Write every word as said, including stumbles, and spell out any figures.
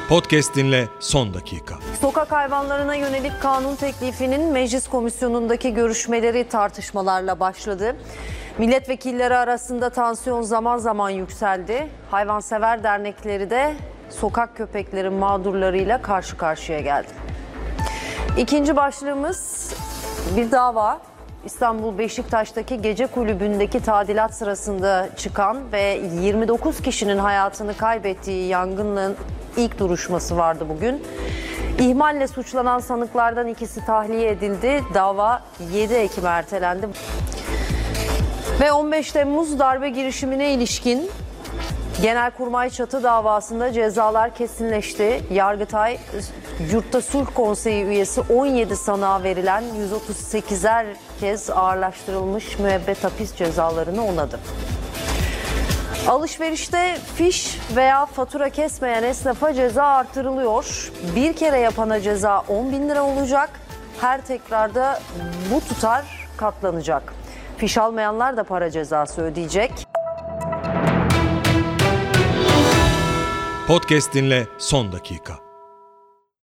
Podcast dinle son dakika. Sokak hayvanlarına yönelik kanun teklifinin meclis komisyonundaki görüşmeleri tartışmalarla başladı. Milletvekilleri arasında tansiyon zaman zaman yükseldi. Hayvansever dernekleri de sokak köpekleri mağdurlarıyla karşı karşıya geldi. İkinci başlığımız bir dava. İstanbul Beşiktaş'taki gece kulübündeki tadilat sırasında çıkan ve yirmi dokuz kişinin hayatını kaybettiği yangının ilk duruşması vardı bugün. İhmalle suçlanan sanıklardan ikisi tahliye edildi. Dava yedi Ekim'e ertelendi. Ve on beş Temmuz darbe girişimine ilişkin Genelkurmay çatı davasında cezalar kesinleşti. Yargıtay, Yurtta Sulh Konseyi üyesi on yedi sanığa verilen yüz otuz sekizer kez ağırlaştırılmış müebbet hapis cezalarını onadı. Alışverişte fiş veya fatura kesmeyen esnafa ceza artırılıyor. Bir kere yapana ceza on bin lira olacak. Her tekrarda bu tutar katlanacak. Fiş almayanlar da para cezası ödeyecek. Podcast dinle son dakika.